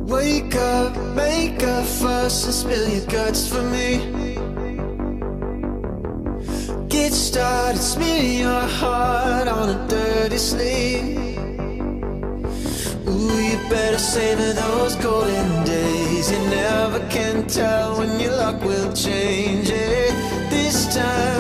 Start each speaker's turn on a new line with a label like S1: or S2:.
S1: Wake up, make a fuss and spill your guts for me. Get started, smear your heart on a dirty sleeve. Ooh, you better savor those golden days. You never can tell when your luck will change it. This time